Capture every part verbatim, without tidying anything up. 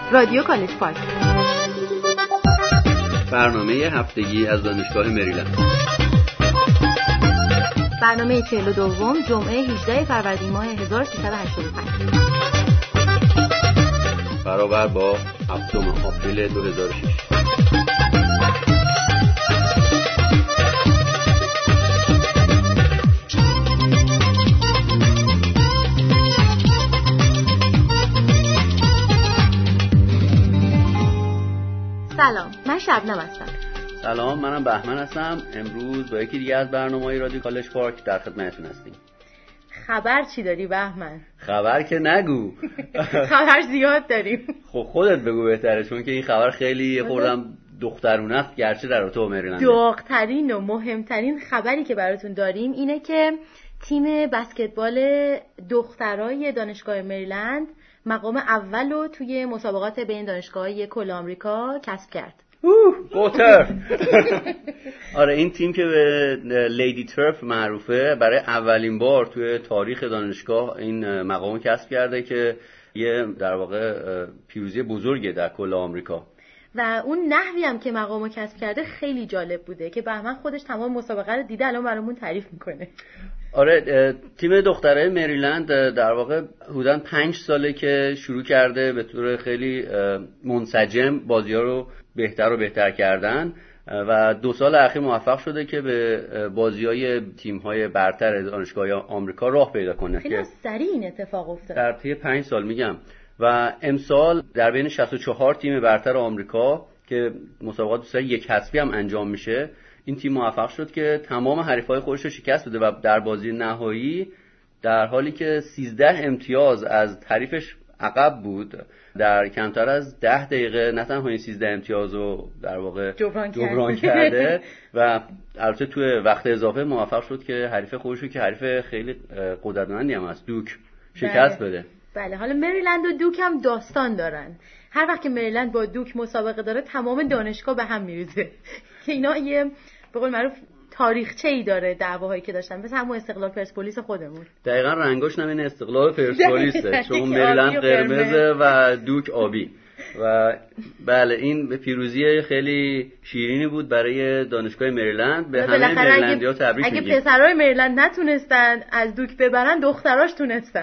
رادیو کالج پارک، برنامه هفتگی از دانشگاه مریلند. برنامه چهل و دوم جمعه هجدهم فروردین ماه هزار و سیصد و هشتاد و پنج برابر با هفتم آپریل دو هزار و شش. سلام، من شبنم هستم. سلام، منم بهمن هستم. امروز با یکی دیگه از برنامه‌های رادیو کالج پارک در خدمتتون هستیم. خبر چی داری بهمن؟ خبر که نگو. خبر زیاد داریم. خب خودت بگو بهتره، چون که این خبر خیلی خوردم دخترونه است، گرچه در رابطه با مریلند. داغ‌ترین و مهمترین خبری که براتون داریم اینه که تیم بسکتبال دخترای دانشگاه مریلند مقام اول رو توی مسابقات بین دانشگاه‌های کل آمریکا کسب کرد. اوه بوتر. آره، این تیم که به لیدی ترف معروفه برای اولین بار توی تاریخ دانشگاه این مقام کسب کرده که یه در واقع پیروزی بزرگه در کل آمریکا. و اون نحوی هم که مقامو کسب کرده خیلی جالب بوده که بهمن خودش تمام مسابقه رو دیده، الان برامون تعریف میکنه. آره، تیم دخترای مریلند در واقع حدوداً پنج ساله که شروع کرده به طور خیلی منسجم بازی‌ها رو بهتر و بهتر کردن و دو سال اخیر موفق شده که به بازی‌های تیم‌های برتر دانشگاه‌های آمریکا راه پیدا کنه. خیلی سریع این اتفاق افتاد. در طی پنج سال میگم. و امسال در بین شصت و چهار تیم برتر آمریکا که مسابقات دوسری یک حذفی هم انجام میشه، این تیم موفق شد که تمام حریفای خودش رو شکست بده و در بازی نهایی در حالی که سیزده امتیاز از حریفش عقب بود، در کمتر از ده دقیقه نه تنها این سیزده امتیاز رو در واقع جبران, جبران کرده و البته توی وقت اضافه موفق شد که حریف خودش رو که حریف خیلی قدرتمندی هم است، دوک، شکست بده. بله، حالا مریلند و دوک هم داستان دارن. هر وقت که مریلند با دوک مسابقه داره تمام دانشگاه به هم میریزه که اینا یه به قول معروف تاریخچه‌ای داره دعواهایی که داشتن، مثل همون استقلال پرسپولیس خودمون. دقیقاً رنگاش نمین استقلال پرسپولیسه، چون مریلند قرمزه و دوک آبی. و بله، این پیروزی خیلی شیرینی بود برای دانشگاه مریلند. به همه مریلندی‌ها تبریک میگیم. اگه پسرای مریلند نتونستن از دوک ببرن، دختراش تونستن.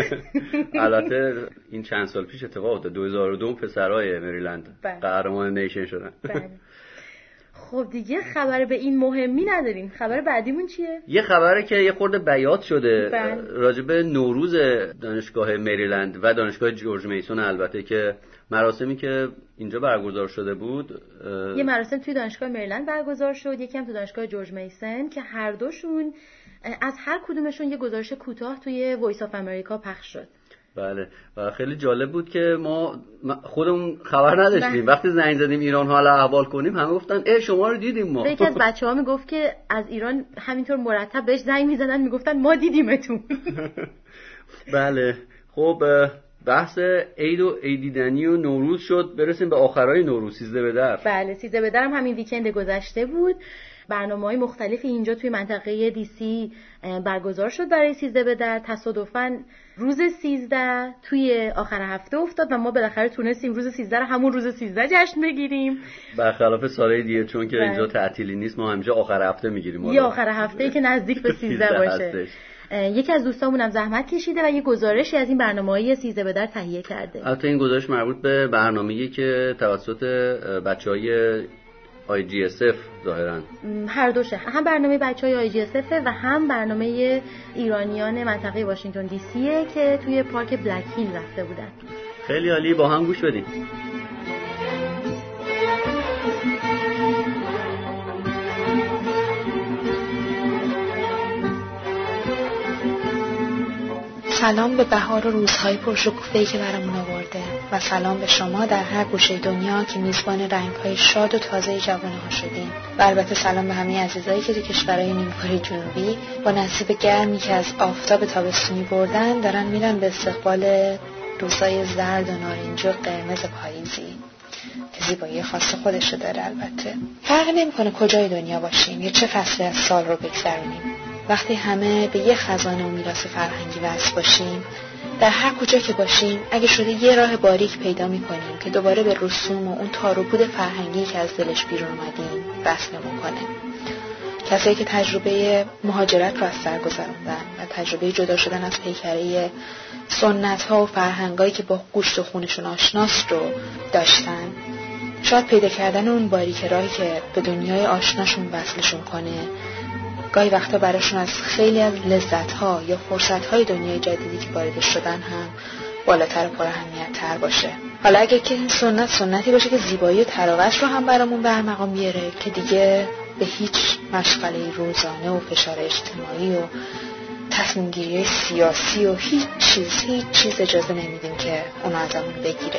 البته این چند سال پیش اتفاق افتاد، دو هزار و دو پسرای مریلند قهرمان نیشن شدن. بله. خب دیگه خبر به این مهمی نداریم. خبر بعدیمون چیه؟ یه خبره که یه خورده بیات شده بله. راجب نوروز دانشگاه مریلند و دانشگاه جورج میسون، البته که مراسمی که اینجا برگزار شده بود، یه مراسم توی دانشگاه مریلند برگزار شد، یکی هم توی دانشگاه جورج میسون که هر دوشون از هر کدومشون یه گزارش کوتاه توی وایس آف امریکا پخش شد. بله، و خیلی جالب بود که ما خودمون خبر نداشتیم. وقتی زنگ زدیم ایران حالا احوال کنیم، همه گفتن ای شما رو دیدیم ما. یکی از بچه‌ها میگفت که از ایران همینطور مرتب بهش زنگ میزدن میگفتن ما دیدیمتون. بله، خب بحث عید و عیدیدنی و نوروز شد، برسیم به آخرای نوروز، سیزده به در. بله، سیزده به در هم همین ویکند گذشته بود. برنامه‌های مختلفی اینجا توی منطقه دی سی برگزار شد برای سیزده به در. تصادفاً روز سیزده توی آخر هفته افتاد و ما بالاخره تونستیم روز سیزده رو همون روز سیزده جشن بگیریم، برخلاف سالهای دیگه، چون که اینجا تعطیلی نیست، ما همینجا آخر هفته میگیریم. یه آخر هفته‌ای که نزدیک به سیزده باشه. یکی از دوستامون هم زحمت کشیده و یه گزارشی از این برنامه‌های سیزده به در تهیه کرده. البته این گزارش مربوط به برنامه‌ای که توسط بچه‌های آی جی اس اف ظاهراً هر دوشه، هم برنامه بچهای آی جی اس اف و هم برنامه ایرانیان منطقه واشنگتن دی سی که توی پارک بلک هیل رفته بودن. خیلی عالی، با هم گوش بدیم. سلام به بهار و روزهای پرشکوفه‌ای که برامون آورده و سلام به شما در هر گوشه دنیا که میزبان رنگ‌های شاد و تازه جوانه‌ها شدین. و البته سلام به همه عزیزایی که در کشورهای نیمکره جنوبی با نصیب گرمی که از آفتاب تابستونی بردن دارن میرن به استقبال روزهای زرد و نارنجی و قرمز پاییزی که زیبایی خاص خودشو داره. البته فرق نمی‌کنه کجای دنیا باشیم یا چه فصلی از سال رو بگذرونیم، وقتی همه به یه خزانه و میراث فرهنگی وصل باشیم، در هر کجا که باشیم اگه شده یه راه باریک پیدا می‌کنیم که دوباره به رسوم و اون تار و پود فرهنگی که از دلش بیرون اومدیم وصلمون کنه. کسایی که تجربه مهاجرت رو از سر گذروندن و تجربه جدا شدن از پیکره سنت‌ها و فرهنگایی که با گوشت و خونشون آشناست رو داشتن، شاید پیدا کردن اون باریک راهی که به دنیای آشناشون وصلشون کنه گاهی وقتا براشون از خیلی از لذت‌ها یا فرصت‌های دنیای جدیدی که واردش شدن هم بالاتر و پر اهمیت‌تر باشه. حالا اگه که این سنت سنتی باشه که زیبایی و تراوت رو هم برامون برمقام بیاره که دیگه به هیچ مشغله روزانه و فشار اجتماعی و تصمیم گیری سیاسی و هیچ چیز هیچ چیز اجازه نمیدیم که اونو ازمون بگیره.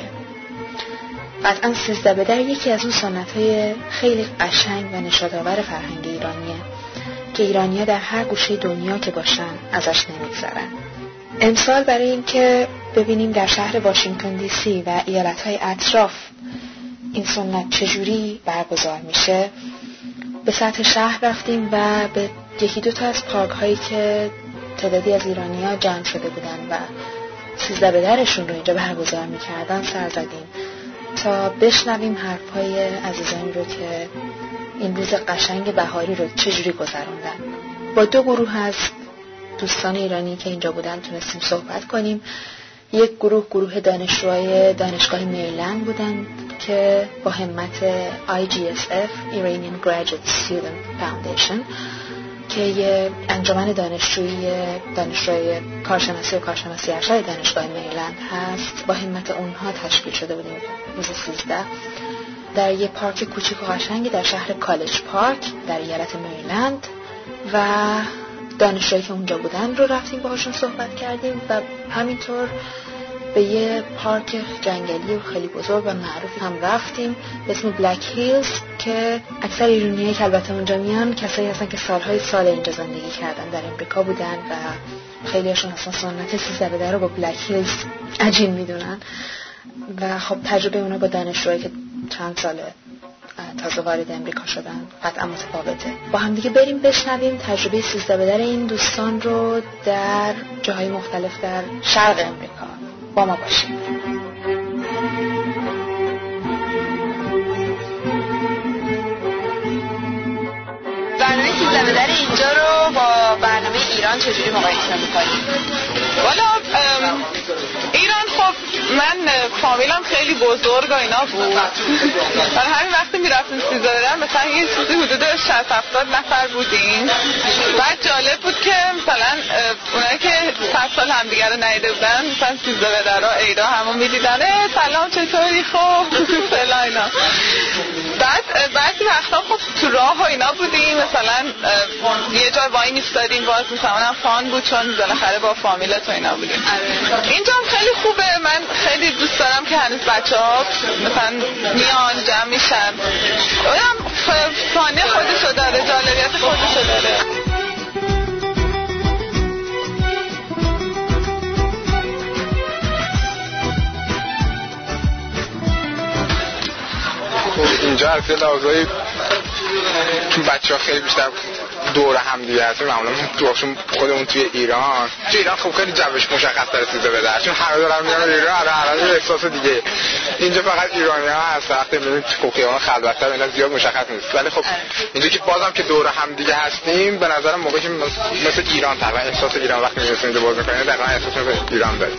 قطعا سیزده به در یکی از اون سنت‌های خیلی قشنگ و نشاط‌آور فرهنگ ایرانیه که ایرانی‌ها در هر گوشه دنیا که باشن ازش نمیگذرن. امسال برای این که ببینیم در شهر واشنگتن دی سی و ایالت‌های اطراف این سنت چجوری برگزار میشه، به سطح شهر رفتیم و به یکی دو تا از پارک هایی که تعدادی از ایرانی‌ها جمع شده بودن و سیزده به درشون رو اینجا برگزار میکردن سر زدیم تا بشنویم حرفای عزیزانی رو که این روز قشنگ بهاری رو چجوری گذروندن. با دو گروه از دوستان ایرانی که اینجا بودن تونستیم صحبت کنیم. یک گروه گروه دانشجوهای دانشگاه مریلند بودن که با همت آی جی اس اف Iranian Graduate Student Foundation که یه انجمن دانشجویی دانشجوی کارشناسی و کارشناسی ارشد دانشگاه مریلند هست، با همت اونها تشکیل شده بودیم روز سیزده در یه پارک کوچیک و قشنگی در شهر کالج پارک در ایالت مریلند و دانشجویی که اونجا بودن رو رفتیم باهاشون صحبت کردیم و همینطور به یه پارک جنگلی و خیلی بزرگ و معروفی هم رفتیم به اسم بلک هیلز که اکثر ایرانیایی که البته اونجا میان کسایی هستن که سالهای سال اینجا زندگی کردن، در امریکا بودن و خیلی هاشون اصلا سنت سیزده به در رو با بلک هیلز عجیب میدونن و خب تجربه اونا با دانشجوهایی که چند ساله تازه وارد امریکا شدن قطعا متفاوته. با هم دیگه بریم بشنویم تجربه سیزده به در این دوستان رو در جاهای مختلف در شرق امریکا. با ما باشیم. برنامه سیزده به در اینجا رو با برنامه ایران چجوری مقایسه می‌کنید؟ والا ایران خب من فامیلم خیلی بزرگ و اینا بود، برای همین وقتی میرفتیم سیزده به در مثلا یه چیزی حدود شصت هفتاد نفر بودیم. بعد جالب بود که مثلا اونایی که صد سال همدیگه رو ندیده بودن مثلا سیزده به در و عیدا همو میدیدن سلام چطوری خب فلان اینا. بعد بعضی وقتا خب تو راه و اینا بودیم مثلا یه جای وای میستادیم باز مثلا فان بود چون بالاخره با فامیلت و اینا بودیم. اینجا خیلی خوبه، من خیلی دوست دارم که هنوز بچه‌ها مثلا میان جمع میشن، اونم فانی خودشو داره، جالبیت خودشو داره. اینجا از یه لحاظایی چون بچه ها خیلی بیشتر دور هم دیگه هستیم، معمولا دوشون خودمون توی ایران توی ایران خب خیلی جوش مشخص داره سیزده به در، چون همه دارن میان ایران هر هر احساس دیگه. اینجا فقط ایرانی ها هست وقتی میبینید تو خیابان خلوت‌تر اینا زیاد مشخص نیست، ولی خب اینجا که بازم که دور هم دیگه هستیم به نظرم موقعی که مثل ایران تقریبا احساس ایران وقتی میرسید اینجا باز می‌کنید دقیقاً احساس ایران دارید.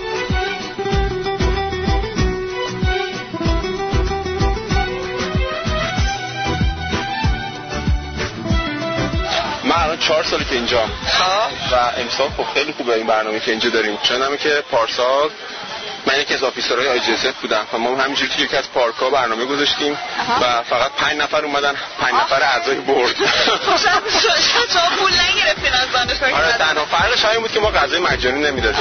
من الان چهار سالی که اینجا و امسال خب خیلی خوبه این برنامه که اینجا داریم، چون همه که پارسال من یکی از آفیسرهای آی جی اس اف بودم و ما همینجوری که یکی از پارک‌ها برنامه گذاشتیم و فقط پنج نفر اومدن، پنج نفر اعضای بورد. شما پول نگرفتین از دانشگاه؟ آره تنها فرقش همین بود که ما غذای مجانی نمیدادیم.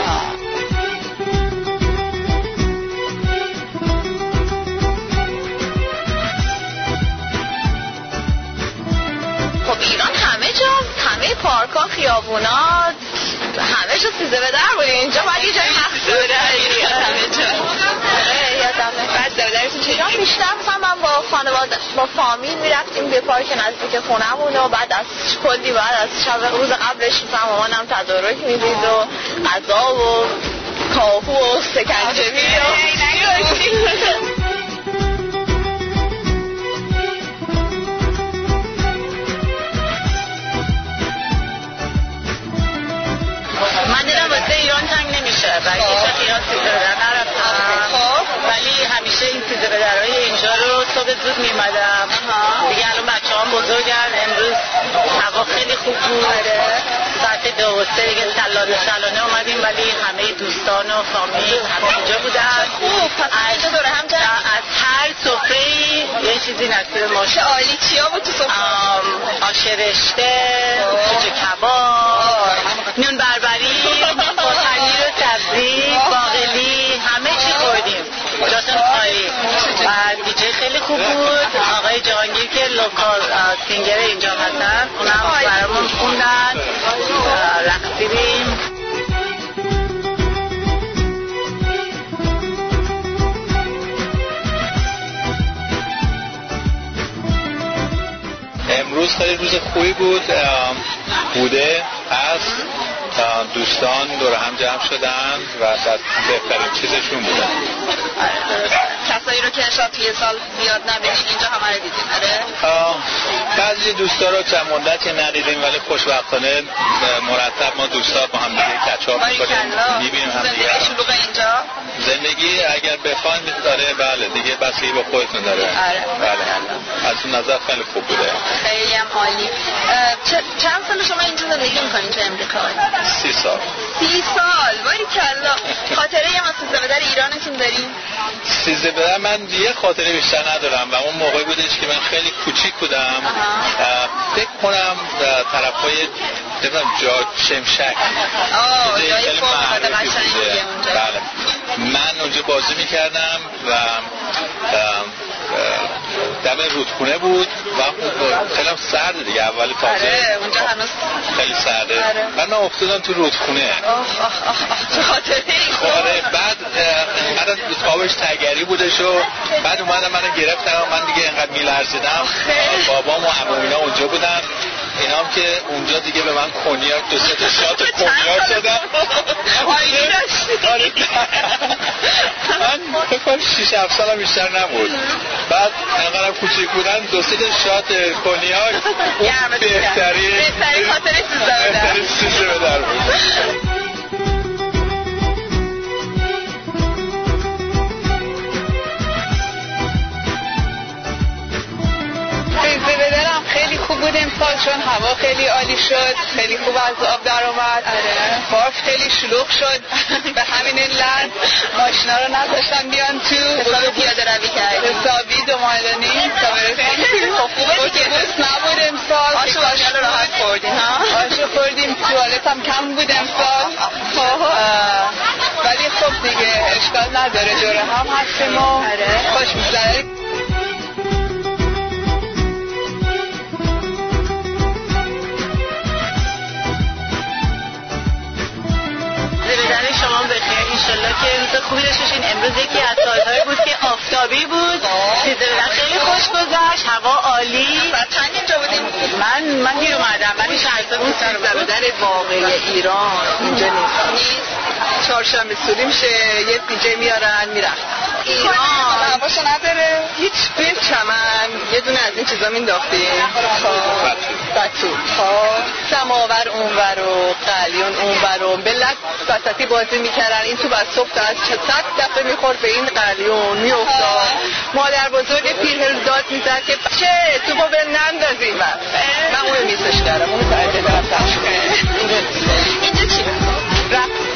خب ایران همه جا، همه پارک‌ها، خیابونا، همه جا سیزده به در بودی. اینجا باید یه جای مخصوص بوده همه جا. یادم بعد سیزده به درتون چجا بیشتر مثلا من هم با خانواده با فامیل میرفتیم به پارک نزدیک خونمون و بعد از کلی بعد از شب روز قبلش مامانم تدارک میدید و غذا و کاهو و سکنجبی و من دیدم واسه ایران تنگ نمیشه برکشت ایران سیزده بدر نرفتم ولی همیشه این سیزده بدرهای اینجا رو صبح زود میمدم دیگه الان بچه هم بزرگن. امروز هوا خیلی خوب بود ساعت دو و سه دیگه سلانه سلانه اومدیم ولی همه دوستان و فامیل همه اینجا بودن. خوب پس اینجا دوره هم جا از هر سفره‌ای یه چیزی نصیب ما شد. عالی چیا بود تو سفره؟ آش رشته، جوجه کباب، نون بربری با پنیر و سبزی، باقلی، همه چی خوردیم. جاتون خالی. و دیجی خیلی خوب بود. آقای جهانگیر که لوکال سینگر اینجا هستن اونم برامون خوندن، رقصیدیم. امروز خیلی روز خوبی بود بوده هست. دوستان دور هم جمع شدن و بهترین چیزشون بودن. کسایی رو که شاید توی سال زیاد نبینید اینجا همه رو دیدیم. آره بعضی دوستا رو چند مدتی ندیدیم ولی خوشبختانه مرتب ما دوستا با هم دیگه کچاپ می‌کنیم، می‌بینیم هم دیگه. زندگی شلوغه اینجا؟ زندگی اگر بخواید داره بله دیگه بسیاری با خودتون داره. آره بله از اون نظر خیلی خوب بوده. خیلی هم عالی. چند سال شما اینجا زندگی می‌کنید تو امریکا؟ سی سال. سی سال باری کلا. خاطره یه از سیزده بدر ایرانتون دارین؟ سیزده بدر من یه خاطره بیشتر ندارم و اون موقعی بودش که من خیلی کوچیک بودم. فکر کنم طرفای نمیدونم جا شمشک. آه جای فوق‌العاده قشنگیه اونجا. بله. من اونجا بازی می‌کردم و دم رودخونه بود و خیلی هم سرده دیگه اول تازه. آره اونجا هنوز خیلی سرده. من من افتادم تو رودخونه. آه آه آه چه خاطره ای. آره بعد من آبش تگری بودش و بعد اومدم منو گرفتم و من دیگه اینقدر میلرزیدم. بابام و عمومینا اونجا بودن. اینا هم که اونجا دیگه به من کنیاک دو سه تا شات کنیاک دادن. آیلی داشتی. من فکر کنم شش هفت سالم بیشتر نبود. بعد انقدرم کوچیک بودن دو سه تا شات کنیاک اون بهترین بهترین خاطره سیزده بدر. بهترین سیزده بدر بود. خیلی خوب بود امسال چون هوا خیلی عالی شد، خیلی خوب از آب در اومد. آره. پارک خیلی شلوغ شد به همین علت ماشینا رو نذاشتن بیان تو. حسابی پیاده روی کردیم. حسابی دو مایل و نیم تا برسیم. خب خوبه دیگه. اتوبوس نبود امسال. آش رو راحت خوردیم ها. آش خوردیم. توالت هم کم بود امسال. ولی خب دیگه اشکال نداره دوره هم هستیم و خوش می‌گذره. شما بخیر انشالله که روز خوبی داشته باشین. امروز یکی از سال‌های بود که آفتابی بود. سیزده بدر خیلی خوش گذشت، هوا عالی. چند اینجا بودیم؟ من من دیر اومدم. من این شهرزاد بود. سیزده بدر واقعی ایران اینجا نیست. چهارشنبه سوری میشه یه دیجی میارن میرن ایران. هواشو نداره هیچ. توی چمن یه دونه از این چیزا مینداختیم. بطو ها سماور اونور و قلیون اونور و ملت وسطی بازی میکردن. این تو بعد صبح تا از صد دفعه میخورد به این قلیون میافتاد. مادر بزرگ پیرهن داد میزد که چه توپو به نندازیم. من اون میزش دارم اون سرده دارم تشکر. اینجا چی؟ رقص.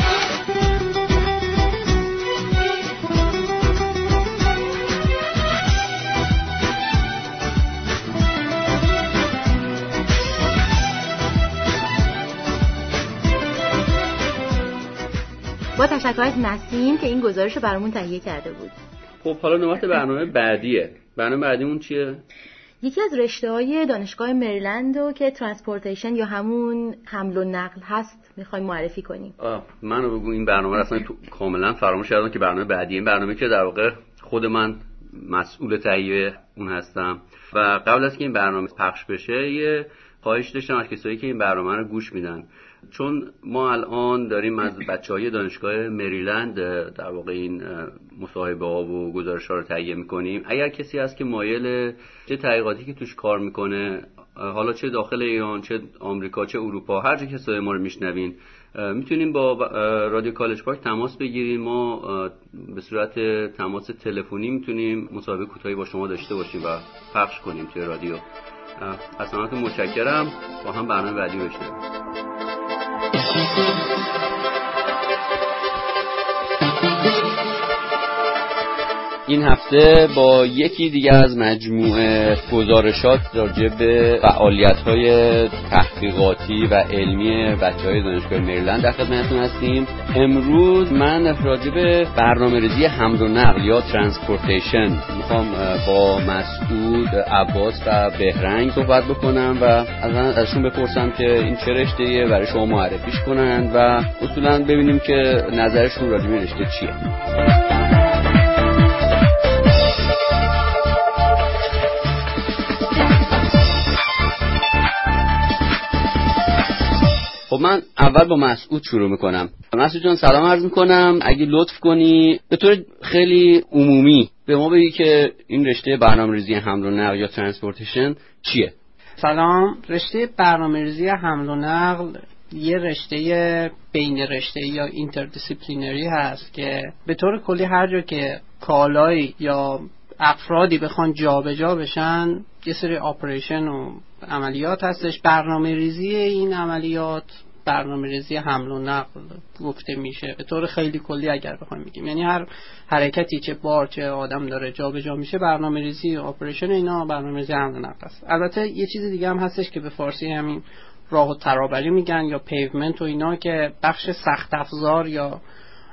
با تشکر از نسیم که این گزارش رو برامون تهیه کرده بود. خب حالا نوبت برنامه بعدیه. برنامه بعدیمون چیه؟ یکی از رشته‌های دانشگاه مریلندو که ترانسپورتیشن یا همون حمل و نقل هست می‌خوایم معرفی کنیم. آه منو بگو این برنامه رو اصلا کاملا فراموش کردم که برنامه بعدی این برنامه که در واقع خود من مسئول تهیه اون هستم و قبل از که این برنامه پخش بشه یه خواهش داشتم از کسایی که این برنامه رو گوش میدن، چون ما الان داریم از بچهای دانشگاه مریلند در واقع این مصاحبه ها و گزارش ها رو تهیه میکنیم. اگر کسی هست که مایل چه تحقیقاتی که توش کار میکنه، حالا چه داخل ایران چه آمریکا چه اروپا، هر جا که صدای ما رو میشنوین، میتونیم با رادیو کالج پارک تماس بگیریم. ما به صورت تماس تلفنی میتونیم مصاحبه کوتاهی با شما داشته باشیم و پخش کنیم توی رادیو. از همتون متشکرم. با هم برنامه بعدی رو بشنویم. این هفته با یکی دیگه از مجموعه گزارشات راجع به فعالیت‌های تحقیقاتی و علمی بچه‌های دانشگاه مریلند در خدمتتون هستیم. امروز من راجع به برنامه‌ریزی حمل و نقل یا ترانسپورتیشن میخوام با مسعود، عباس و بهرنگ صحبت بکنم و از ازشون بپرسم که این چه رشته‌ایه، برای شما معرفیش کنن و اصولاً ببینیم که نظرشون راجع به این رشته چیه. خب من اول با مسعود شروع میکنم. مسعود جان سلام عرض میکنم. اگه لطف کنی به طور خیلی عمومی به ما بگی که این رشته برنامه‌ریزی حمل و نقل یا ترانسپورتیشن چیه؟ سلام. رشته برنامه‌ریزی حمل و نقل یه رشته بین رشته یا اینتردیسیپلینری هست که به طور کلی هر جا که کالایی یا افرادی بخوان جابجا بشن یه سری اپریشن و عملیات هستش. برنامه ریزی این عملیات برنامه ریزی حمل و نقل گفته میشه به طور خیلی کلی اگر بخوایم بگیم، یعنی هر حرکتی چه بار چه آدم داره جابجا میشه برنامه ریزی اپریشن اینا برنامه ریزی حمل و نقل است. البته یه چیز دیگه هم هستش که به فارسی همین راه و ترابری میگن یا پیومنت و اینا که بخش سخت افزار یا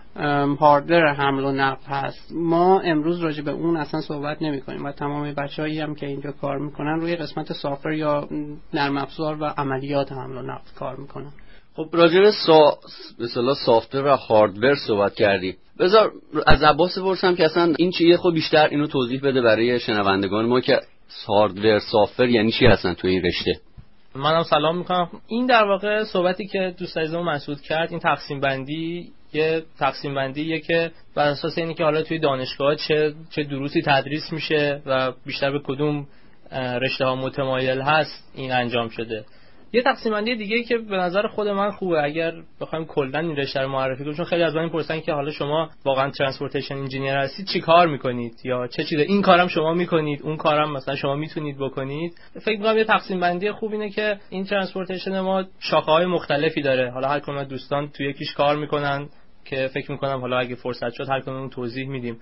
هاردور حمل و نقل هست. ما امروز راجع به اون اصلا صحبت نمی کنیم و تمام بچه‌هایی هم که اینجا کار میکنن روی قسمت سافر یا نرم افزار و عملیات حمل و نقل کار میکنن. خب راجع به سا... به اصطلاح سافتور و هاردور صحبت کردی. بذار از عباس بپرسم که اصلا این چیه، خب بیشتر اینو توضیح بده برای شنوندگان ما که هاردور سافتور یعنی چی هستن تو این رشته. منم سلام میکنم. این در واقع صحبتی که دوست عزیزم مسعود کرد، این تقسیم بندی یه تقسیم بندیه که بر اساس اینی که حالا توی دانشگاه چه چه دروسی تدریس میشه و بیشتر به کدوم رشته ها متمایل هست این انجام شده. یه تقسیم بندی دیگه که به نظر خود من خوبه اگر بخوایم کلا این رشته رو معرفی کنیم، چون خیلی از من میپرسن که حالا شما واقعا ترانسپورتیشن انجینیر هستید چی کار میکنید یا چه چیزه، این کارم شما میکنید اون کارم مثلا شما میتونید بکنید. فکر می‌کنم یه تقسیم بندی خوب اینه که این ترانسپورتیشن ما شاخه‌های مختلفی داره. حالا هر کدوم از دوستان توی یکیش کار میکنن که فکر میکنم حالا اگه فرصت شد هر کدوم توضیح میدیم.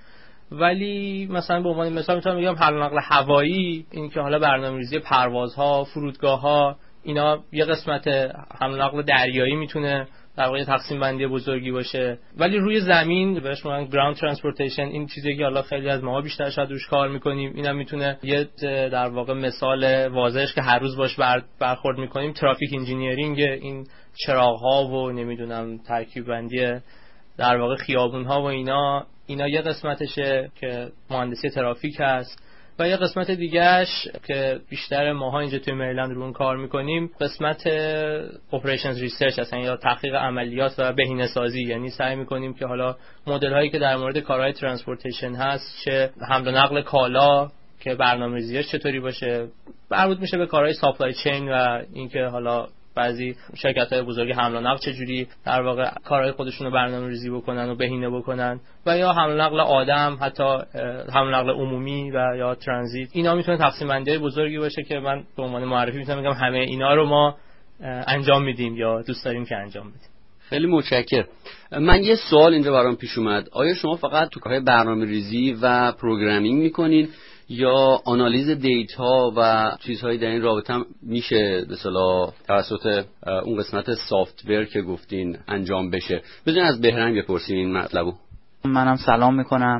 ولی مثلا به عنوان مثال میتونم بگم حمل و نقل هوایی، این که حالا برنامه‌ریزی پروازها، فرودگاه‌ها، اینا یه قسمت حمل و نقل دریایی میتونه در واقع تقسیم بندی بزرگی باشه. ولی روی زمین بهش میگن گراوند ترانسپورتیشن، این چیزی که حالا خیلی از ما بیشتر شاید روش کار میکنیم. اینم میتونه یه در واقع مثال واضحش که هر روز باش برخورد میکنیم ترافیک انجینیرینگ، این چراغ‌ها و نمیدونم ترکیب بندی در واقع خیابون‌ها و اینا اینا یه قسمتشه که مهندسی ترافیک هست. و یه قسمت دیگهش که بیشتر ماها اینجا توی مریلند رو اون کار میکنیم قسمت اپریشنز ریسرچ هستن یا تحقیق عملیات و بهینه‌سازی، یعنی سعی میکنیم که حالا مدل هایی که در مورد کارهای ترانسپورتیشن هست، چه حمل و نقل کالا که برنامه‌ریزیش چطوری باشه، مربوط میشه به کارهای ساپلای چین و اینکه حالا بعضی شرکت‌های بزرگ حمل و نقل چجوری در واقع کارهای خودشون رو برنامه‌ریزی بکنن و بهینه بکنن، و یا حمل و نقل آدم، حتی حمل و نقل عمومی و یا ترانزیت. اینا میتونه تقسیم بندی بزرگی باشه که من به عنوان معرفی میتونم بگم همه اینا رو ما انجام میدیم یا دوست داریم که انجام بدیم. خیلی متشکرم. من یه سوال اینجا برام پیش اومد. آیا شما فقط تو کارهای برنامه‌ریزی و پروگرامینگ میکنین یا آنالیز دیتا و چیزهایی در این رابطه هم میشه به اصطلاح توسط اون قسمت سافت‌ور که گفتین انجام بشه؟ بذارین از بهرنگ بپرسیم این مطلبو. منم سلام میکنم.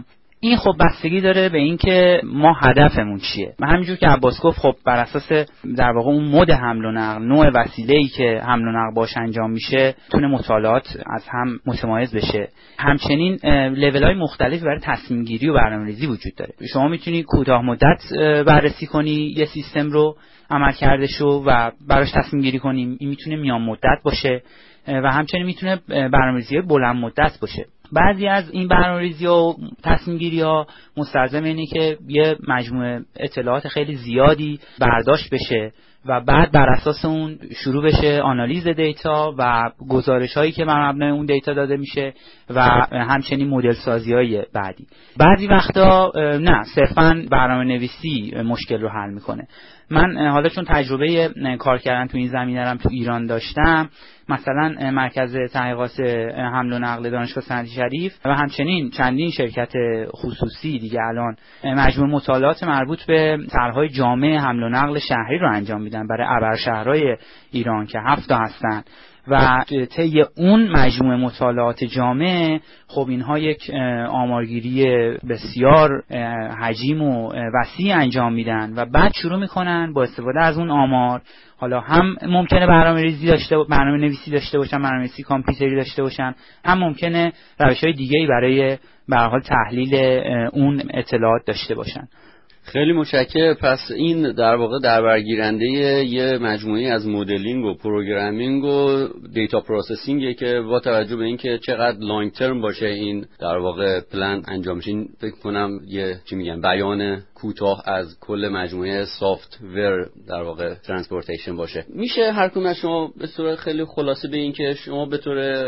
این خب بستگی داره به این که ما هدفمون چیه. و همینجور که عباس گفت خب بر اساس در واقع اون مد حمل و نقل، نوع وسیله‌ای که حمل و نقل باش انجام میشه، تونه مطالعات از هم متمایز بشه. همچنین لول‌های مختلفی برای تصمیم گیری و برنامه‌ریزی وجود داره. شما میتونی کوتاه مدت بررسی کنی یه سیستم رو، عمل کردشو و براش تصمیم گیری کنیم. این میتونه میان مدت باشه و همچنین میتونه برنامه‌ریزی بلند مدت باشه. بعضی از این برنامه‌ریزی و تصمیم گیری ها مستلزم اینه که یه مجموعه اطلاعات خیلی زیادی برداشت بشه و بعد بر اساس اون شروع بشه آنالیز دیتا و گزارش هایی که بر مبنای اون دیتا داده میشه و همچنین مدل سازی های بعدی. بعضی وقتا نه، صرفاً برنامه‌نویسی مشکل رو حل میکنه. من حالا چون تجربه کار کردن تو این زمینه رو تو ایران داشتم، مثلا مرکز تحقیقات حمل و نقل دانشگاه صنعتی شریف و همچنین چندین شرکت خصوصی دیگه الان مجموع مطالعات مربوط به طرح‌های جامع حمل و نقل شهری رو انجام میدن برای ابرشهرهای ایران که هفت تا هستن و طی اون مجموعه مطالعات جامع خب اینها یک آمارگیری بسیار حجیم و وسیع انجام میدن و بعد شروع میکنن با استفاده از اون آمار، حالا هم ممکنه برنامه‌ریزی داشته برنامه‌نویسی داشته باشن، برنامه‌نویسی کامپیوتری داشته باشن، هم ممکنه روش‌های دیگه‌ای برای به هر حال تحلیل اون اطلاعات داشته باشن. خیلی متشکرم. پس این در واقع در برگیرنده یه مجموعه از مدلینگ و پروگرامینگ و دیتا پروسسینگه که با توجه به اینکه چقدر لانگ ترم باشه این در واقع پلان انجام میشه، فکر کنم یه چی میگن بیان کوتاه از کل مجموعه سافت ور در واقع ترانسپورتیشن باشه. میشه هر کدوم از شما به صورت خیلی خلاصه به این که شما به طور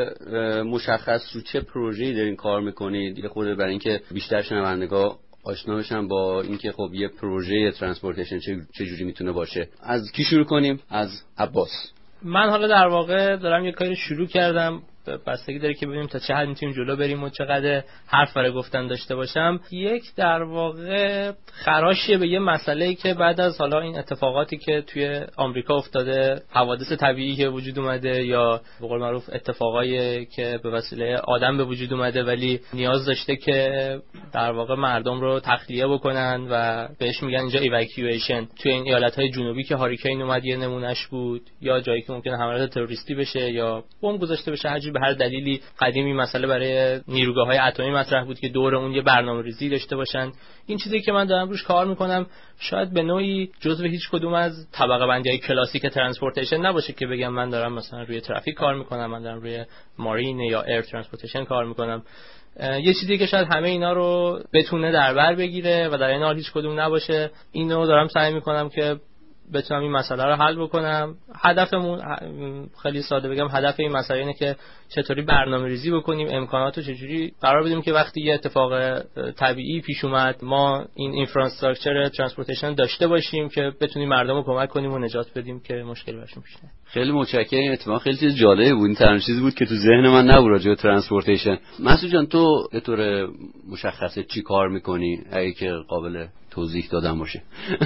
مشخص رو چه پروژه‌ای دارین کار میکنید، یه خورده برای اینکه بیشتر شنوندگان آشنا بشن با اینکه خب یه پروژه ترانسپورتیشن چه چه جوری میتونه باشه. از کی شروع کنیم؟ از عباس. من حالا در واقع دارم یه کاری شروع کردم، بستگی داره که ببینیم تا چه حد میتونیم جلو بریم و چقدر حرف برای گفتن داشته باشم. یک در واقع خراشیه به یه مسئله‌ای که بعد از حالا این اتفاقاتی که توی آمریکا افتاده، حوادث طبیعی که وجود اومده یا به قول معروف اتفاقایی که به وسیله آدم به وجود اومده ولی نیاز داشته که در واقع مردم رو تخلیه بکنن و بهش میگن اینجا ایواکیویشن. توی این ایالت‌های جنوبی که هاریکین اومد یه نمونهش بود، یا جایی که ممکنه حملات تروریستی بشه یا بمب گذاشته بشه، هر به هر دلیلی قدیمی مسئله برای نیروگاه‌های اتمی مطرح بود که دور اون یه برنامه‌ریزی داشته باشن. این چیزی که من دارم روش کار میکنم شاید به نوعی جزو هیچ کدوم از طبقه بندی‌های کلاسیک ترانسپورتیشن نباشه که بگم من دارم مثلا روی ترافیک کار میکنم، من دارم روی مارین یا ایر ترانسپورتیشن کار میکنم. یه چیزی که شاید همه اینا رو بتونه در بر بگیره و در این حال هیچ کدوم نباشه، اینو دارم سعی میکنم که بتونم این مسئله رو حل بکنم. هدفمون خیلی ساده بگم، هدف این مسئله اینه که چطوری برنامه‌ریزی بکنیم، امکانات رو چجوری قرار بدیم که وقتی یه اتفاق طبیعی پیش اومد ما این اینفراستراکچر ترانسپورتیشن داشته باشیم که بتونیم مردم رو کمک کنیم و نجات بدیم که مشکل براشون پیش نیاد. خیلی متشکرم. اتفاقا خیلی چیز جالبی بود، این تنها چیزی بود که تو ذهن من نبود راجع به ترانسپورتیشن. مسعود جان تو به طور مشخصه چی کار می‌کنی اگه که قابل توضیح دادن باشه؟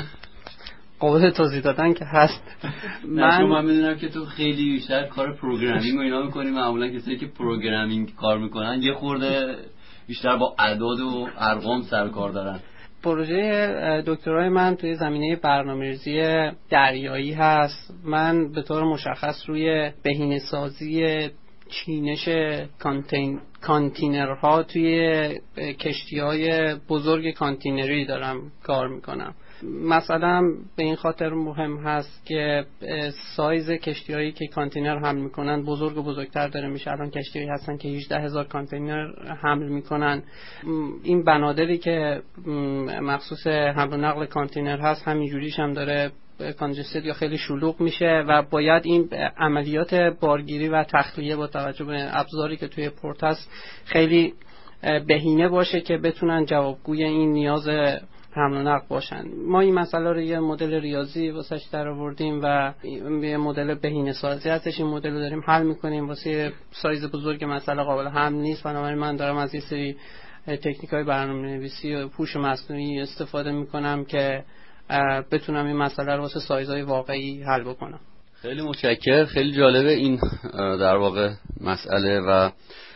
قابل توضیح دادن که هست. من من میدونم که تو خیلی بیشتر کار پروگرامینگ و اینا می‌کنی، معمولا کسایی که پروگرامینگ کار میکنن یه خورده بیشتر با اعداد و ارقام سر کار دارن. پروژه دکترای من توی زمینه برنامه‌ریزی دریایی هست. من به طور مشخص روی بهینه‌سازی چینش کانتین کانتینرها توی کشتی‌های بزرگ کانتینری دارم کار میکنم. مثلا به این خاطر مهم هست که سایز کشتی‌هایی که کانتینر حمل میکنن بزرگ و بزرگتر داره میشه. الان کشتی‌هایی هستن که هجده هزار کانتینر حمل میکنن. این بنادری که مخصوص حمل و نقل کانتینر هست همینجوریش هم داره کانجستد یا خیلی شلوغ میشه و باید این عملیات بارگیری و تخلیه با توجه به ابزاری که توی پورت هست خیلی بهینه باشه که بتونن جوابگوی این نیاز حمل و نقل باشن. ما این مسئله رو یه مدل ریاضی واسش در آوردیم و یه مدل بهینه سازی هستش. این مدل رو داریم حل میکنیم. واسه سایز بزرگ مسئله قابل حمل نیست، بنابراین من دارم از یه سری تکنیک‌های برنامه‌نویسی و هوش مصنوعی استفاده میکنم که بتونم این مسئله رو واسه سایزهای واقعی حل بکنم. خیلی متشکرم. خیلی جالبه این در واقع مسئله و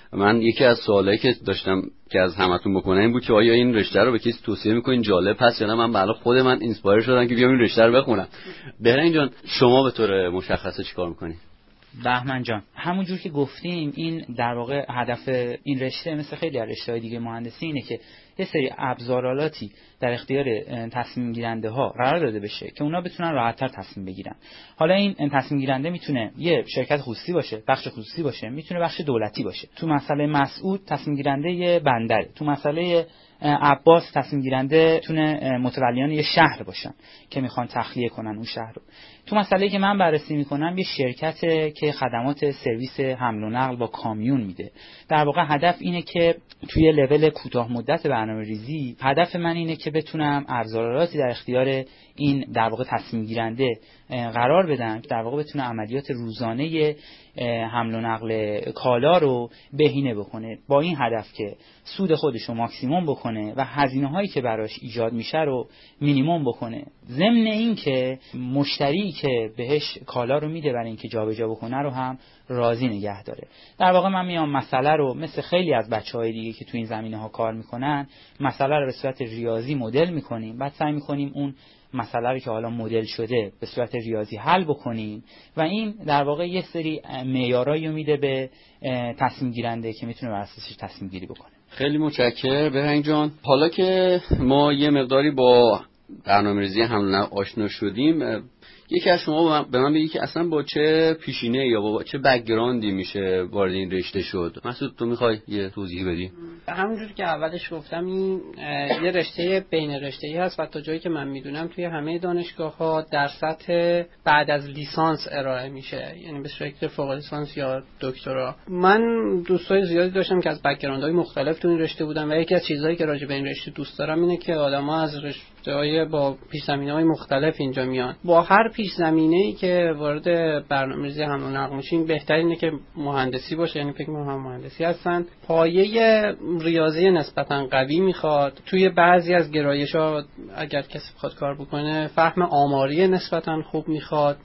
من یکی از سوالایی که داشتم که از همتون بکنم این بود که آیا این رشته رو به کسی توصیه میکنین جالب هست یا نه؟ من برای خود من اینسپایر شدم که بیام این رشته رو بخونم. بهرنگ جان شما به طور مشخصه چیکار میکنید؟ بهمن جان همونجور که گفتیم این در واقع هدف این رشته مثل خیلی از رشته‌های دیگه مهندسی اینه که یه سری ابزارالاتی در اختیار تصمیم گیرنده ها قرار داده بشه که اونا بتونن راحت‌تر تصمیم بگیرن. حالا این تصمیم گیرنده میتونه یه شرکت خصوصی باشه، بخش خصوصی باشه، میتونه بخش دولتی باشه. تو مسئله مسعود تصمیم گیرنده یه بندره، تو مسئله عباس تصمیم گیرنده تونه متولیان یه شهر باشن که میخوان تخلیه کنن اون شهر رو. تو مسئله که من بررسی میکنم یه شرکته که خدمات سرویس حمل و نقل با کامیون میده. در واقع هدف اینه که توی لول کوتاه مدت برنامه‌ریزی هدف من اینه که بتونم ابزاراتی در اختیار این در واقع تصمیم گیرنده قرار بدم که در واقع بتونه عملیات روزانه حمل و نقل کالا رو بهینه بکنه، با این هدف که سود خودش رو ماکسیموم بکنه و هزینه هایی که براش ایجاد میشه رو مینیمم بکنه، ضمن این که مشتری که بهش کالا رو میده برای اینکه جابجا بکنه رو هم راضی نگه داره. در واقع من میام مسئله رو مثل خیلی از بچهای دیگه که تو این زمینه ها کار میکنن مسئله رو به صورت ریاضی مدل میکنیم، بعد سعی میکنیم اون مسئله رو که حالا مدل شده به صورت ریاضی حل بکنیم و این در واقع یه سری معیارایی میده به تصمیم گیرنده که میتونه بر اساسش تصمیم گیری بکنه. خیلی متشکرم بهرنگ جان. حالا که ما یه مقداری با برنامه‌ریزی حمل و نقل آشنا شدیم، یکی از شما به من بگی که اصلا با چه پیشینه یا با چه بک‌گراندی میشه وارد این رشته شد؟ مسعود تو میخوای یه توضیح بدی؟ همونجوری که اولش گفتم این یه رشته بین رشته‌ای هست و تا جایی که من میدونم توی همه دانشگاه‌ها در سطح بعد از لیسانس ارائه میشه، یعنی به شکل فوق لیسانس یا دکترا. من دوستای زیادی داشتم که از بک‌گراندهای مختلف تو این رشته بودن و یکی از چیزهایی که راجع به این رشته دوست دارم اینه که آدم‌ها از رشته‌های با پیش‌زمینه‌های مختلف اینجا میان. با هر پیش زمینه‌ای که وارد برنامه‌ریزی حمل و نقل میشین بهترینه که مهندسی باشه، یعنی فکر می‌کنم مهندسی هستن. پایه ریاضی نسبتاً قوی میخواد. توی بعضی از گرایش‌ها اگر کسی بخواد کار بکنه فهم آماری نسبتاً خوب میخواد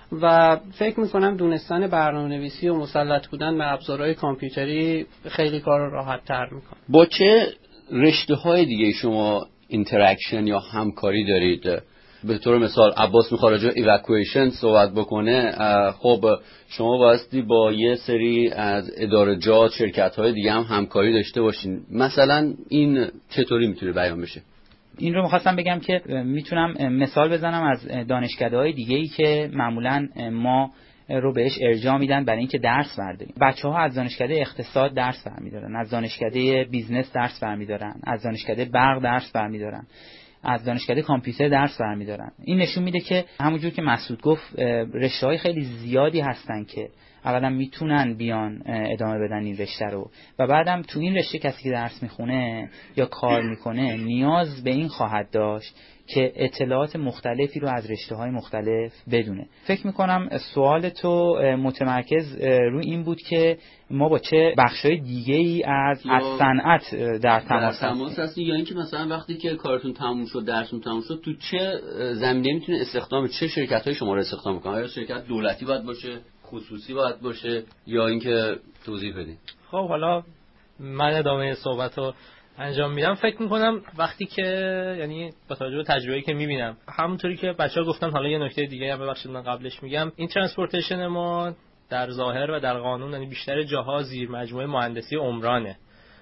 و فکر می‌کنم دونستن برنامه‌نویسی و مسلط بودن به ابزارهای کامپیوتری خیلی کار رو راحت‌تر میکنه. با چه رشته‌های دیگه شما اینتراکشن یا همکاری دارید؟ به طور مثال عباس میخواد راجع به ایوکویشن صحبت بکنه، خب شما بایستی با یه سری از ادارجات شرکت‌های دیگه هم همکاری داشته باشین. مثلا این چطوری میتونه بیان بشه؟ این رو میخواستم بگم که میتونم مثال بزنم از دانشکده‌های دیگه‌ای که معمولاً ما رو بهش ارجاع میدن برای اینکه درس برداریم. بچه‌ها از دانشکده اقتصاد درس برمی‌دارن، از دانشکده بیزنس درس برمی‌دارن، از دانشکده برق درس برمی‌دارن، از دانشکده کامپیوتر درس برمی‌دارن. این نشون میده که همونجور که مسعود گفت رشته‌های خیلی زیادی هستن که اولا میتونن بیان ادامه بدن این رشته رو و بعدم تو این رشته کسی که درس میخونه یا کار میکنه نیاز به این خواهد داشت که اطلاعات مختلفی رو از رشته‌های مختلف بدونه. فکر میکنم سوال تو متمرکز رو این بود که ما با چه بخشای دیگه‌ای از از صنعت در تماس هستیم یا اینکه مثلا وقتی که کارتون تموم شد درستون تموم شد تو چه زمینه‌ای میتونه استخدام چه شرکت‌های شما رو استخدام کنه؟ آیا شرکت دولتی باید باشه، خصوصی باید باشه یا اینکه توضیح بدین؟ خب حالا من ادامه صحبتو انجام میدم. فکر میکنم وقتی که یعنی با توجه به تجربه‌ای که میبینم همونطوری که بچه‌ها گفتن، حالا یه نکته دیگه هم ببخشید من قبلش میگم، این ترانسپورتیشن ما در ظاهر و در قانون یعنی بیشتر جاها زیر مجموعه مهندسی عمرانه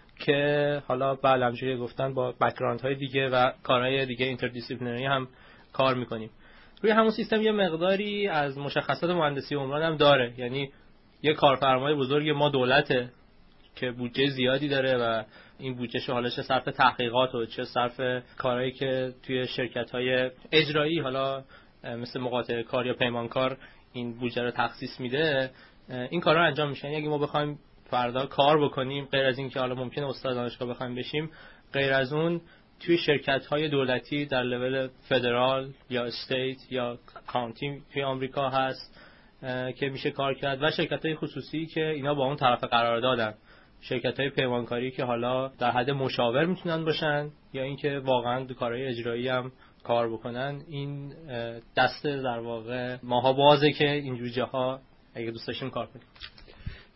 که حالا بله همونجوری گفتن با بک‌گراندهای دیگه و کارهای دیگه اینتردیسیپلینری هم کار میکنیم. روی همون سیستم یه مقداری از مشخصات مهندسی عمران هم داره، یعنی یه کارفرمای بزرگ ما دولته که بودجه زیادی داره و این بودجهشو حالا چه صرف تحقیقات و چه صرف کارهایی که توی شرکت‌های اجرایی حالا مثل مقاطع کار یا پیمانکار این بودجه رو تخصیص میده، این کارا انجام میشن. اگه ما بخوایم فردا کار بکنیم غیر از این که حالا ممکنه استاد دانشگاه بخوایم بشیم، غیر از اون توی شرکت‌های دولتی در لول فدرال یا استیت یا کانتی توی آمریکا هست که میشه کار کرد و شرکت‌های خصوصی که اینا با اون طرف قرار دادن، شرکت‌های پیمانکاری که حالا در حد مشاور میتونن باشن یا اینکه واقعا تو کارهای اجرایی هم کار بکنن. این دسته در واقع ماها بازه که اینجور جاها اگه دوست داشتیم کار کنیم.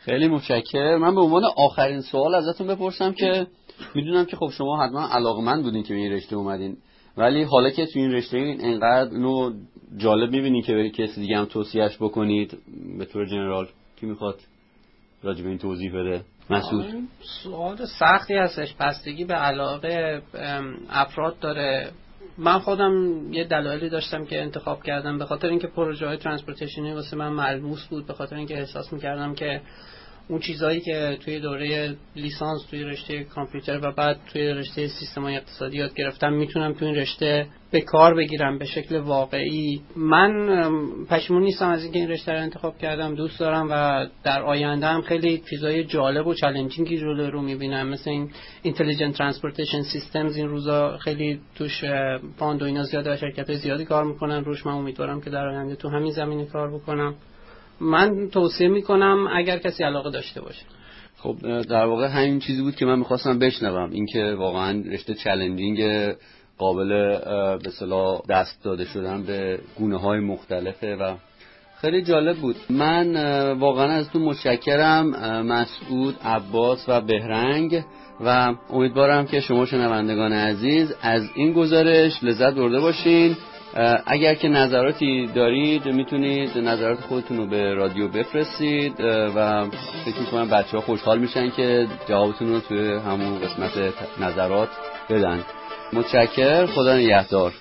خیلی متشکرم. من به عنوان آخرین سوال ازتون بپرسم که میدونم که خب شما حتما علاقه‌مند بودین که به این رشته اومدین، ولی حالا که تو این رشته این انقدر اینو جالب می‌بینین که برای کسی دیگه هم توصیهش بکنید، به طور جنرال کی میخواد راجع به این توضیح بده؟ مسعود. سوال سختی هستش، بستگی به علاقه افراد داره. من خودم یه دلایلی داشتم که انتخاب کردم، به خاطر اینکه پروژه های ترانسپورتیشنی واسه من ملموس بود، به خاطر اینکه احساس می‌کردم که اون چیزایی که توی دوره لیسانس توی رشته کامپیوتر و بعد توی رشته سیستم‌های اقتصادی یاد گرفتم میتونم توی این رشته به کار بگیرم به شکل واقعی. من پشیمون نیستم از اینکه این رشته رو انتخاب کردم، دوست دارم و در آینده هم خیلی چیزای جالب و چالنجینگی جلو رو میبینم، مثل این اینتلیجنت ترانسپورتیشن سیستمز. این روزا خیلی توش فاند و اینا زیاده و شرکت‌های زیادی کار میکنن روش. من امیدوارم که در آینده تو همین زمینه کار بکنم. من توصیه میکنم اگر کسی علاقه داشته باشه. خب در واقع همین چیزی بود که من میخواستم بشنوم، اینکه واقعا رشته چالنجینگ، قابل به اصطلاح دست داده شدن به گونه‌های مختلفه و خیلی جالب بود. من واقعا ازتون متشکرم مسعود، عباس و بهرنگ، و امیدوارم که شما شنوندگان عزیز از این گزارش لذت برده باشین. اگر که نظراتی دارید میتونید نظرات خودتون رو به رادیو بفرستید و فکر می‌کنم بچه‌ها خوشحال میشن که جوابتون رو توی همون قسمت نظرات بدن. متشکرم، خدا نگهدار.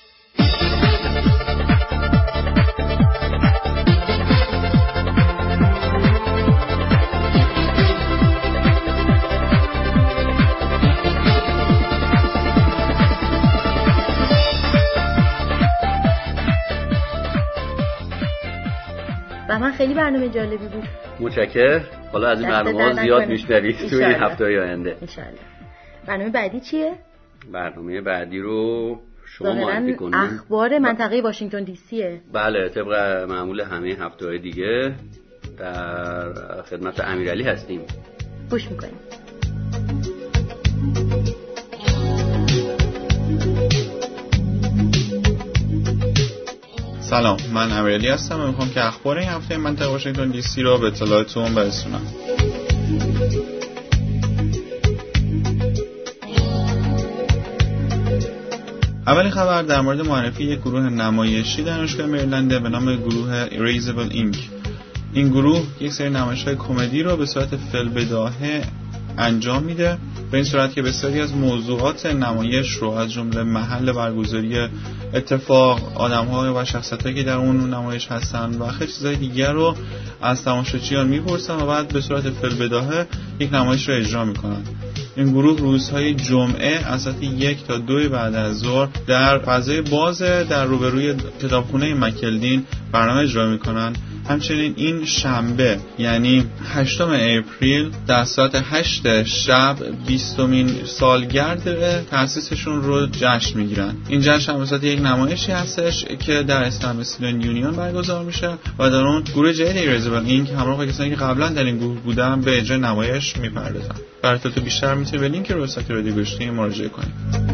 و من خیلی برنامه جالبی بود. متشکرم. حالا از این برنامه‌ها زیاد میشنوید توی هفته‌های آینده ان شاء الله. برنامه بعدی چیه؟ برنامه بعدی رو شما معرفی کنید. اخبار منطقه واشنگتن دی سیه. بله، طبق معمول همه هفته‌های دیگه در خدمت امیرعلی هستیم. گوش می‌کنیم. سلام، من امیرعلی هستم و میخوام که اخبار این هفته منطقه واشنگتن دی سی را به اطلاعتون برسونم. اولین خبر در مورد معرفی یک گروه نمایشی دانشگاه مریلند به نام گروه ایریزبل اینک. این گروه یک سری نمایش‌های کمدی رو به صورت فی‌البداهه انجام میده، به این صورت که بسیاری از موضوعات نمایش رو از جمله محل برگزاری اتفاق، آدم‌ها و شخصیتایی که در اون نمایش هستن و خیلی چیزای دیگر رو از تماشاچیان میپرسن و بعد به صورت فی‌البداهه یک نمایش رو اجرا میکنن. این گروه روزهای جمعه از ساعت یک تا دو بعد از ظهر در فضای باز در روبروی کتابخونه مکلدین برنامه اجرا میکنن. همچنین این شنبه یعنی هشتم اپریل در ساعت هشت شب بیستمین سالگرد تأسیسشون رو جشن میگیرن. این جشن هم وسط یک نمایشی هستش که در اسمبلیسمنت یونیون برگزار میشه و در اون گروه جدید ایریزبل اینک همراه با کسانی که قبلا در این گروه بودن به اجرای نمایش میپردازن. برای اطلاعات بیشتر میتونید به لینک روی سایت رادیو گوشتی مراجعه کنید.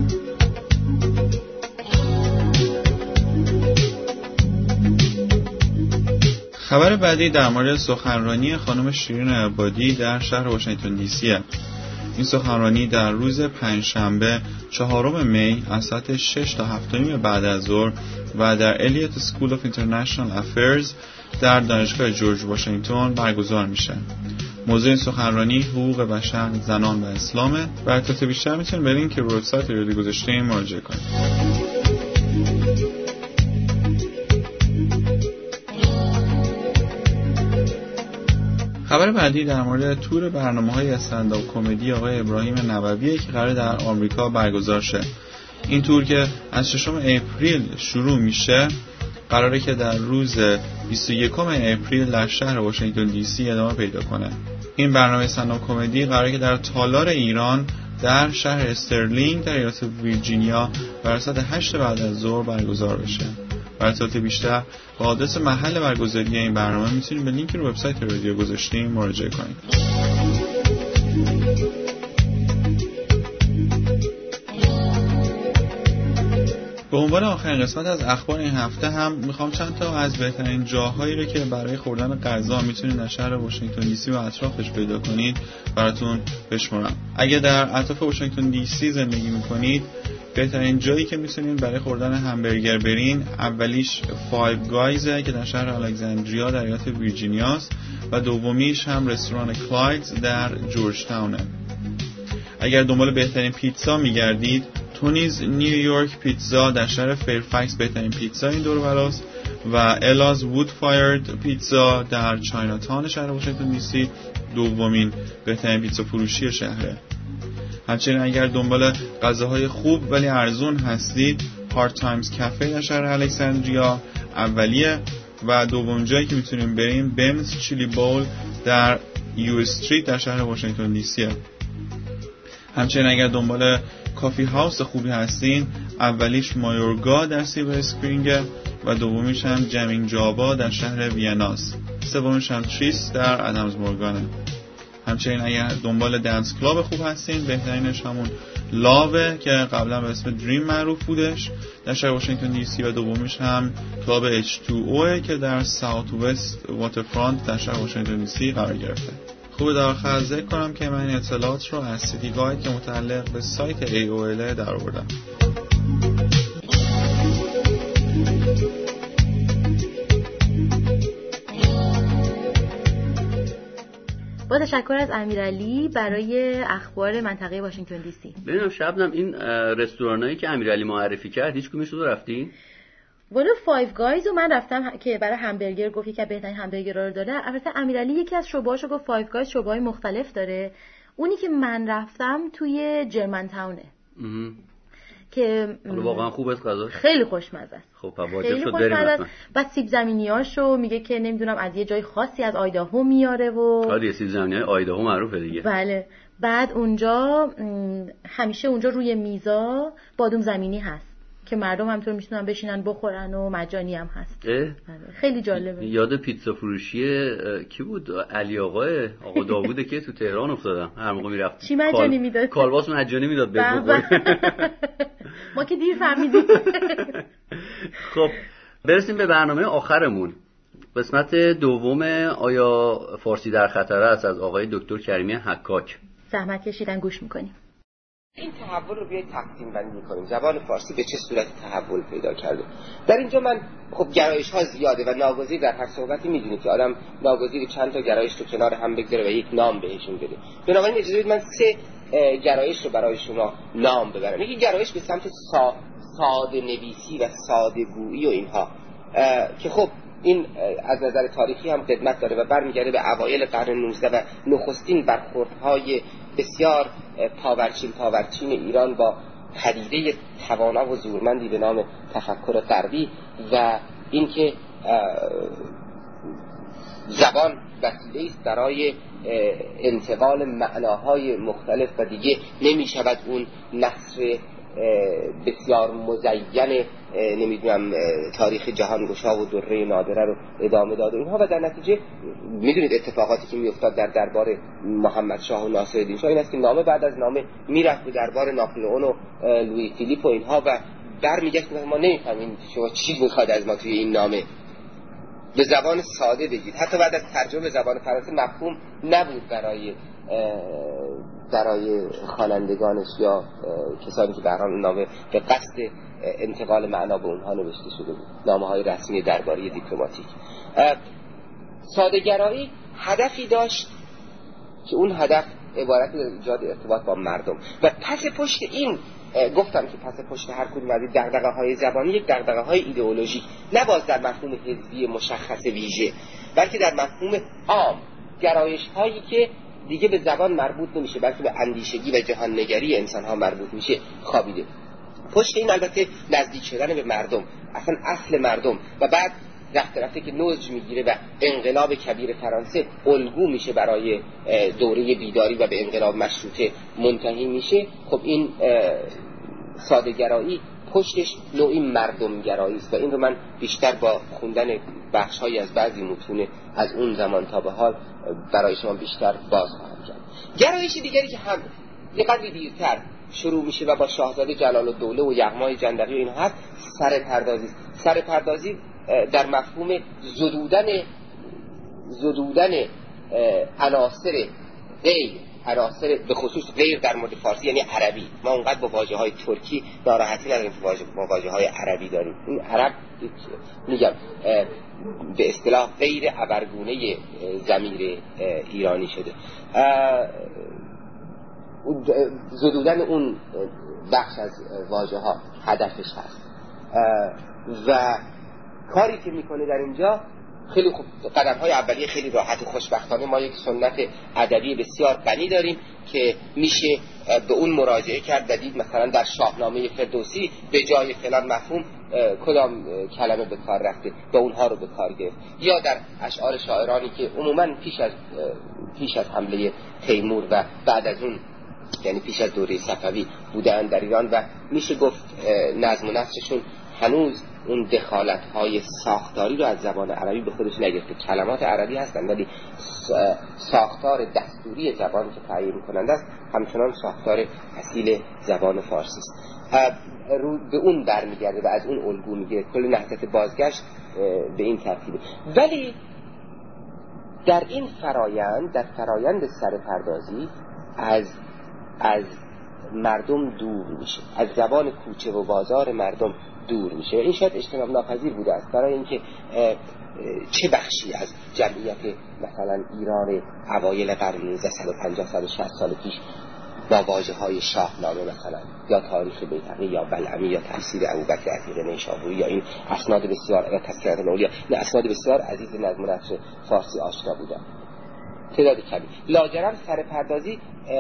خبر بعدی در مورد سخنرانی خانم شیرین عبادی در شهر واشنگتن دی سی. این سخنرانی در روز پنجشنبه چهارم می از ساعت شش تا هفت و نیم بعد از ظهر و در الیوت اسکول آف اینترنشنال افیرز در دانشگاه جورج واشنگتن برگزار میشه. موضوع این سخنرانی حقوق بشر، زنان و اسلامه. برای اطلاعات بیشتر میتونید به لینک وبسایت رادیو گذاشته مراجعه کنید. خبر بعدی در مورد تور برنامه‌های استندآپ کمدی آقای ابراهیم نوویه که قرار در آمریکا برگزار شه. این تور که از ششم اپریل شروع میشه قراره که در روز بیست و یکم اپریل در شهر واشنگتن دی سی ادامه پیدا کنه. این برنامه استندآپ کمدی قراره که در تالار ایران در شهر استرلینگ در ایالت ویرجینیا بر ساعت هشت بعد از ظهر برگزار بشه. برای اطلاعات بیشتر با آدرس محل برگزاری این برنامه میتونید به لینک رو وبسایت رادیو گذاشتیم مراجعه کنید. به عنوان آخرین قسمت از اخبار این هفته هم میخوام چند تا از بهترین جاهایی رو که برای خوردن غذا میتونید در شهر واشنگتن دی سی و اطرافش پیدا کنید براتون بشمارم. اگه در اطراف واشنگتن دی سی زندگی میکنید، بهترین جایی که میتونید برای خوردن همبرگر برین اولیش فایو گایزه که در شهر الکساندریا در ایالت ویرجینیا است و دومیش هم رستوران کلایدز در جورج تاونه. اگر دنبال بهترین پیتزا میگردید، تونیز نیویورک پیتزا در شهر فیرفکس بهترین پیتزا این دور و براست و الاز وود فایرد پیتزا در چایناتاون شهر واشنگتن دی سی دومین بهترین پیتزا فروشی شهره. همچنین اگر دنبال غذاهای خوب ولی ارزون هستید، هارد تایمز کافه در شهر الکساندریا اولیه و دومین جایی که میتونیم بریم بنز چیلی بول در یو استریت در شهر واشنگتن دی سی. همچنین اگر دنبال کافی هاوس خوبی هستین، اولیش مایورگا در سیلور اسپرینگ و دومیش هم جمینگ جابا در شهر ویناس. سومیش هم تریس در ادمز مورگانه. همچنین اگر دنبال دنس کلاب خوب هستین، بهترینش همون لاوه که قبلا به اسم دریم معروف بودش در شهر واشنگتن دی سی و دومیش هم کلاب اچ تو او که در ساوت وست واترفرانت در شهر واشنگتن دی سی قرار گرفته. خوبه در آخر ذکر کنم که من این اطلاعات رو از سیتی گاید که متعلق به سایت ای او ال در آوردم. با تشکر از امیرعلی برای اخبار منطقه واشنگتن دی سی. ببینم شبنم این رستورانایی که امیرعلی معرفی کرد هیچ کدومش رو رفتی؟ والا فایو گایز رو من رفتم که برای همبرگر گفت که بهترین همبرگرها رو داره. البته امیرعلی یکی از شعبه‌هاشو گفت فایو گایز شعبه‌های مختلف داره. اونی که من رفتم توی جرمن تاونه که واقعا خوب است غذا، خیلی خوشمزه است. خب واجب شد بریم حتما. بعد سیب زمینیاشو میگه که نمیدونم از یه جای خاصی از آیداهو میاره و آره سیب زمینیای آیداهو معروفه دیگه. بله. بعد اونجا همیشه اونجا روی میزا بادوم زمینی هست که مردم همینطور میتونن بشینن بخورن و مجانی هم هست. خیلی جالبه. یاد پیتزا فروشی کی بود؟ علی آقا آقا داوود که تو تهران افتادم هر موقع میرفت چی مجانی میداد؟ کالباس مجانی میداد به بخور. ما که دیر فهمیدیم. خب برسیم به برنامه آخرمون. قسمت دوم آیا فارسی در خطر است از آقای دکتر کریمی حکاک. زحمت کشیدن گوش میکنیم. این تحول رو بیایید تقسیم بندی کنیم. زبان فارسی به چه صورت تحول پیدا کرده؟ در اینجا من خب گرایش ها زیاده و ناگزیر در هر صحبتی میدونید که آدم ناگزیر چند تا گرایش رو کنار هم بگذاره و یک نام بهشون بده. بنابراین اجازه بدید من سه گرایش رو برای شما نام ببرم. یکی گرایش به سمت سا، ساده نویسی و ساده گویی و اینها که خب این از نظر تاریخی هم خدمت داره و برمیگرده به اوایل قرن نوزدهم و نخستین برخوردهای بسیار پاورچین پاورچین ایران با پدیده توانا و زورمندی به نام تفکر غربی و اینکه زبان وسیله است برای انتقال معناهای مختلف و دیگه نمی شود اون نثر بسیار مزین نمیدونم تاریخ جهانگشا و دره نادره رو ادامه داد و اینها و در نتیجه میدونید اتفاقاتی که میافتاد در دربار محمد شاه و ناصرالدین شاه این است که نامه بعد از نامه میرفت به دربار ناپلئون و لویی فیلیپ و اینها و برمیگشت که ما نمیفهمیم شما چی میخواد از ما توی این نامه. به زبان ساده بگید. حتی بعد از ترجمه به زبان فرانسه مفهوم نبود برای برای خوانندگانش یا کسانی که به هر حال نامه به قصد انتقال معنا به اونها نوشته شده بود، نامه‌های رسمی درباری دیپلماتیک. ساده‌گرایی هدفی داشت که اون هدف عبارت از ایجاد ارتباط با مردم و پس پشت این گفتم که پس پشت هر کدوم از این دغدغه‌های زبانی یک دغدغه‌های ایدئولوژیک، نه باز در مفهوم حزبی مشخص ویژه بلکه در مفهوم عام، گرایش‌هایی که دیگه به زبان مربوط نمیشه بلکه به اندیشگی و جهان‌نگری انسان‌ها مربوط میشه خوابیده. پشت این البته نزدیک شدن به مردم، اصلا اصل مردم و بعد رفته رفته که نوج میگیره و انقلاب کبیر فرانسه الگو میشه برای دوره بیداری و به انقلاب مشروطه منتهی میشه. خب این ساده‌گرایی پشتش نوعی مردمگرایی است و این رو من بیشتر با خوندن بخش‌هایی از بعضی متون از اون زمان تا به حال برای شما بیشتر باز خواهم کرد. گرایش دیگری که هم یه قدری دیرتر شروع میشه و با شاهزاده جلال الدوله و یغمای جندقی و این هست سر پردازی. سر پردازی در مفهوم زدودن زدودن عناصر غیر، عناصر به خصوص غیر در مورد فارسی یعنی عربی. ما اونقدر با واژه های ترکی ناراحتی نداریم که واژه با واژه های عربی داریم. این عرب میگم به اصطلاح غیر ابرگونه ضمیر ایرانی شده. زدودن اون بخش از واژه ها هدفش هست و کاری که میکنه در اینجا خیلی خوب. قدم های اولیه خیلی راحت و خوشبختانه ما یک سنت ادبی بسیار غنی داریم که میشه به اون مراجعه کرد و دید مثلا در شاهنامه فردوسی به جای فلان مفهوم کدام کلمه به کار رفته و اونها رو به کار گرفت، یا در اشعار شاعرانی که عموما پیش از پیش از حمله تیمور و بعد از اون یعنی پیش از دوره صفوی بودن در ایران و میشه گفت نظم و نسقشون هنوز اون دخالت‌های ساختاری رو از زبان عربی به خودش نگرفته. کلمات عربی هستن ولی ساختار دستوری زبان که تعیین کننده است همچنان ساختار اصیل زبان فارسی است. رو به اون برمیگرده و از اون الگو میگیره. کل نهضت بازگشت به این ترتیبه. ولی در این فرایند، در فرایند سرپردازی از از مردم دور میشه، از زبان کوچه و بازار مردم دور میشه. این شاید اجتناب ناپذیر بوده است برای اینکه چه بخشی از جمعیت مثلا ایران اوایل قرن نوزدهم صد و پنجاه صد و شصت سال پیش با واژه‌های شاهنامه مثلا یا تاریخ بیهقی یا بلعمی یا تفسیر ابوبکر عتیق نیشابوری یا این اسناد بسیار یا تذکرة الاولیا نه اسناد بسیار عزیز نظم و نثر فارسی آشنا بودن. تعداد کمی. لاجرم سرپردازی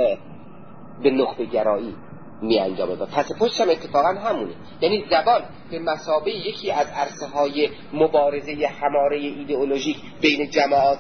به نخبه گرایی می انجامه و پس پشت هم اتفاقا همونه. یعنی زبان به مثابه یکی از عرصه های مبارزه هماره ایدئولوژیک بین جماعات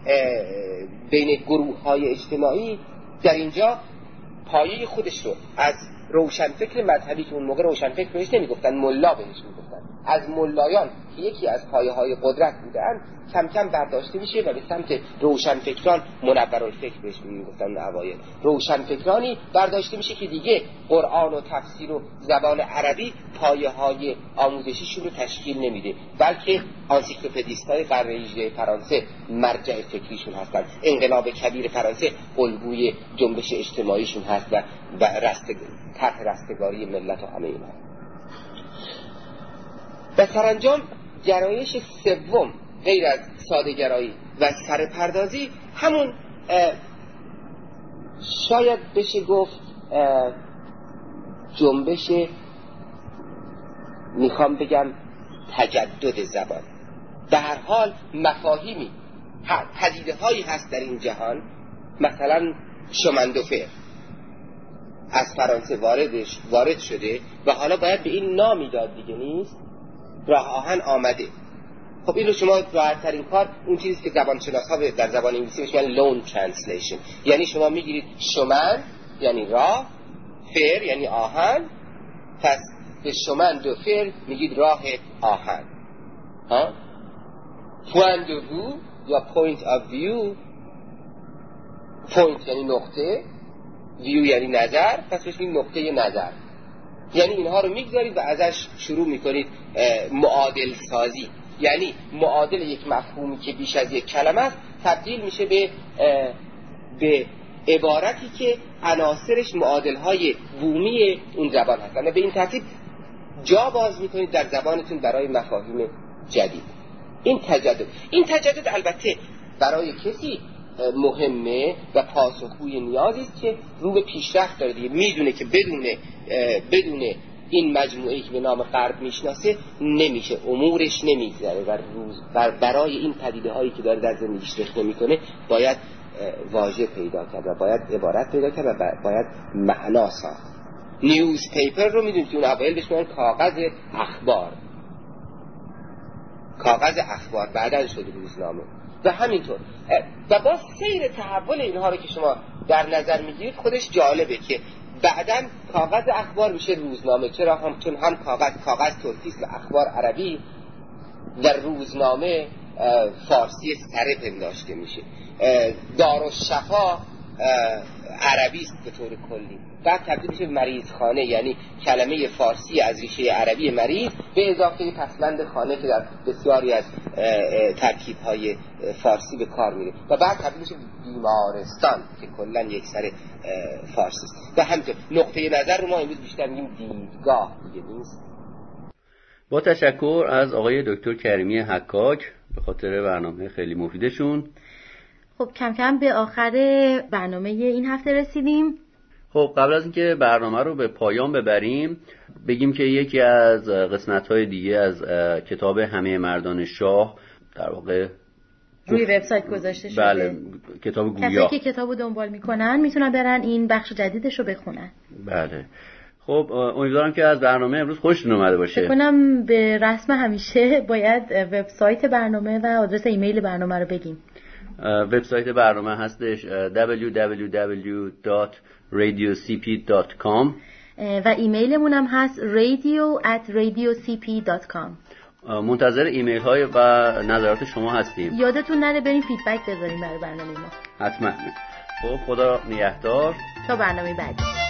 بین گروه های اجتماعی در اینجا پایه خودش رو از روشنفکر مذهبی که اون موقع روشنفکر بهش نمیگفتن، ملا بهش میگفتن، از ملایان که یکی از پایه های قدرت بودن کم کم برداشته میشه و به سمت روشنفکران منورالفکر بهش میگفتن. اوایل روشنفکرانی برداشته میشه که دیگه قرآن و تفسیر و زبان عربی پایه های آموزشیشون رو تشکیل نمیده، بلکه آنسیکلوپدیست‌های قرن هجدهم فرانسه مرجع فکریشون هستن. انقلاب کبیر فرانسه الگوی جنبش اجتماعیشون هست و رست طرح رستگاری ملت و همه اینا. و سرانجام گرایش سوم غیر از ساده گرایی و سرپردازی همون شاید بشه گفت جنبش میخوام بگم تجدد زبان. به هر حال مفاهیمی پدیده هایی هست در این جهان، مثلا شمندوفر از فرانسه واردش وارد شده و حالا باید به این نامی داد دیگه نیست، راه آهن آمده. خب اینو شما راحت ترین کار اون چیزی که زبانشناس ها در زبان انگلیسی میگن لون ترنسلیشن، یعنی شما میگیرید شمن یعنی راه، فر یعنی آهن، پس به شمن دو فر میگید راه آهن. ها پوینت دو ویو یا پوینت آف ویو، پوینت یعنی نقطه، ویو یعنی نظر، پس بهش میگید نقطه نظر. یعنی اینها رو میگذارید و ازش شروع میکنید معادل سازی، یعنی معادل یک مفهومی که بیش از یک کلمه است تبدیل میشه به به عبارتی که عناصرش معادل‌های بومی اون زبان هستن و به این ترتیب جا باز میکنید در زبانتون برای مفاهیم جدید. این تجدد این تجدد البته برای کسی مهمه و پاسخگوی نیازی است که رو به پیشرفت داره دیگه، میدونه که بدون بدون این مجموعه‌ای که به نام غرب میشناسه نمیشه، امورش نمیگذره و روز بر برای این پدیده هایی که داره در زندگیش رخ نمیکنه باید واژه پیدا کرد و باید عبارت پیدا کرد و باید معنا ساخت. نیوز پیپر رو میدونید که اون اوایل بهش میگن کاغذ اخبار، کاغذ اخبار بعداً شد روزنامه و همینطور. و با سیر تحول اینها رو که شما در نظر میگیرید خودش جالبه که بعداً کاغذ اخبار میشه روزنامه. چرا؟ هم چون هم کاغذ کاغذ ترکی است و اخبار عربی، در روزنامه فارسی سره پنداشته میشه. دارالشفا عربی است به طور کلی، بعد تبدیل میشه به مریض خانه، یعنی کلمه فارسی از ریشه عربی مریض به اضافه پسوند خانه که در بسیاری از ترکیب‌های فارسی به کار میره و بعد تبدیل میشه به بیمارستان که کلا یک سر فارسی است. و همینطور نقطه نظر رو ما امروز بیشتر میگیم دیدگاه، دیگه نیست. با تشکر از آقای دکتر کریمی حکاک به خاطر برنامه خیلی مفیدشون. خب کم کم به آخر برنامه این هفته رسیدیم. خب قبل از اینکه برنامه رو به پایان ببریم بگیم که یکی از قسمت‌های دیگه از کتاب همه مردان شاه در واقع روی وبسایت گذاشته شده. بله، کتاب گویا. کسایی که کتابو دنبال میکنن میتونن برن این بخش جدیدش رو بخونن. بله. خب امیدوارم که از برنامه امروز خوشتون اومده باشه. فکر کنم به رسم همیشه باید وبسایت برنامه و آدرس ایمیل برنامه رو بگیم. وبسایت برنامه هستش دبلیو دبلیو دبلیو دات رادیو سی پی دات کام و ایمیلمون هم هست radio at radiocp dot com. منتظر ایمیل های و نظرات شما هستیم. یادتون نره بریم فیدبک بذاریم برای برنامه ما. حتما. خب خدا نگهدار تا برنامه بعدی.